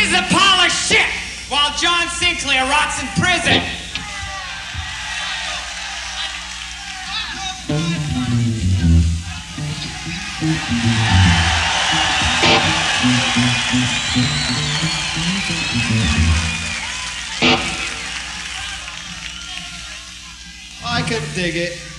is a pile of shit while John Sinclair rots in prison. I could dig it.